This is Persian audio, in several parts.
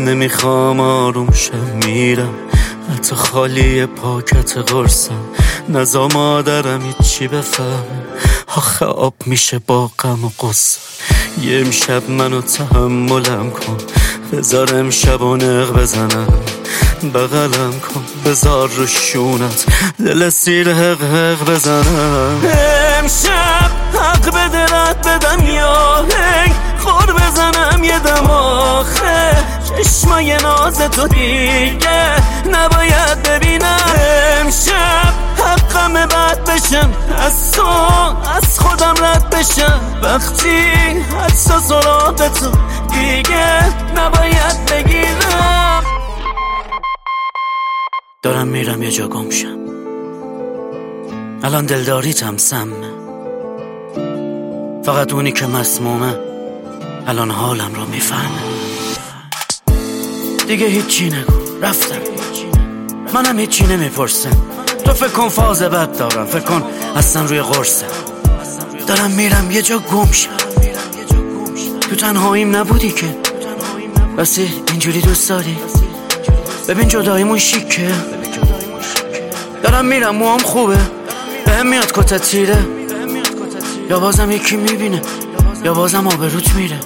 نمیخوام آروم شم میرم، حتی خالی پاکت قرصم نزا مادرم هیچی بفهمه. آخه آب میشه با غم و غصه. یه امشب منو تحملم کن، بذار امشب و نق بزنم، بغلم کن بذار رو شونت دل سیر حق حق بزنم. امشب حق بده رد بدم یا هی خور بزنم یه دم آخه چشمای ناز تو دیگه نباید ببینم. امشب حقم بد بشم از تو از خودم رد بشم وقتی حدسا سراغ تو دیگه نباید بگیرم. دارم میرم یه جا گم شم، الان دلداریتم سمه، فقط اونی که مسمومه الان حالم رو میفهمه. دیگه هیچی نگو رفتم، منم هیچی نمیپرسم. تو فکر کن فاز بد دارم، فکر کن اصلا روی قرصم. دارم میرم یه جا گم شم، تو تنهاییم نبودی که واسه اینجوری دوست داری. ببین جداییمون شیکه، دارم میرم موام خوبه، بهم میاد کتت تیره، یا بازم یکی میبینه یا بازم آبروت میره.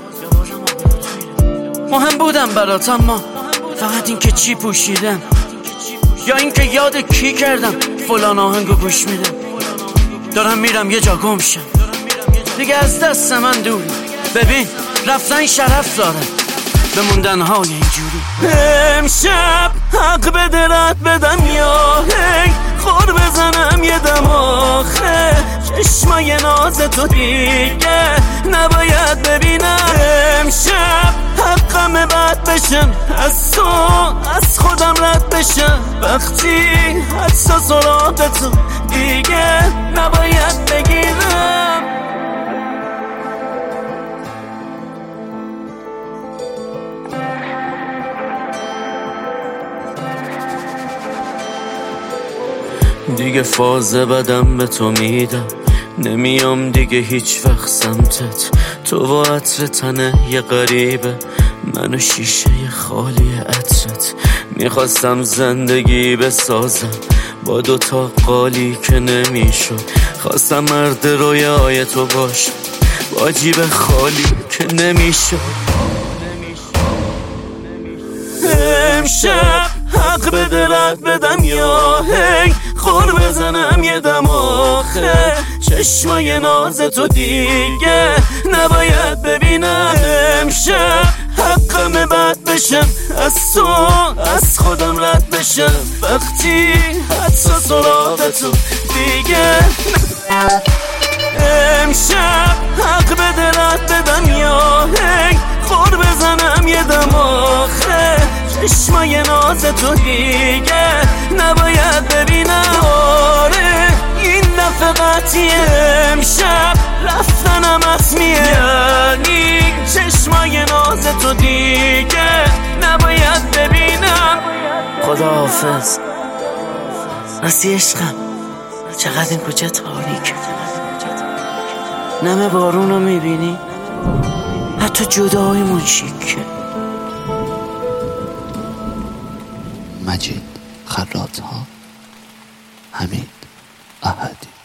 مهم بودم برات اما فقط این که چی پوشیدم یا این که یاد کی کردم فلان آهنگو گوش میدم. دارم میرم یه جا گم شم، دیگه از دست من دوری. ببین رفتن شرف داره، بموندن های اینجوری. امشب حق بده رد بدم یا هی خور بزنم یه دم آخه چشمای ناز تو دیگه نباید ببینم. امشب حقم بد بشم از تو از خودم رد بشم وقتی حدسا سراغ تو دیگه نباید بگیرم. دیگه فاز بدم به تو میدم، نمیام دیگه هیچ وقت سمتت. تو با عطر تنه یه غریبه، منو شیشه خالی عطرت. میخواستم زندگی بسازم با دوتا قالی که نمیشد، خواستم مرد رویای تو باشم با جیب خالی که نمیشد. امشب حق بده رد بدم یا هی خور بزنم یه دم آخه چشمای ناز تو دیگه نباید ببینم. امشب حقم بد بشم از تو از خودم رد بشم وقتی حدسا سراغ تو دیگه. امشب حق بده رد بدم یا هی خور بزنم یه دم آخه چشمای ناز تو دیگه نباید ببینم. آره این دفعه قطعیه، امشب رفتنم حتمیه، یعنی چشمای ناز تو دیگه نباید ببینم. خداحافظ راستی عشقم، چقدر این کوچه تاریکه، نمه بارون رو میبینی، حتی جداییمون شیکه. مجید خراط‌ها، حمید احدی.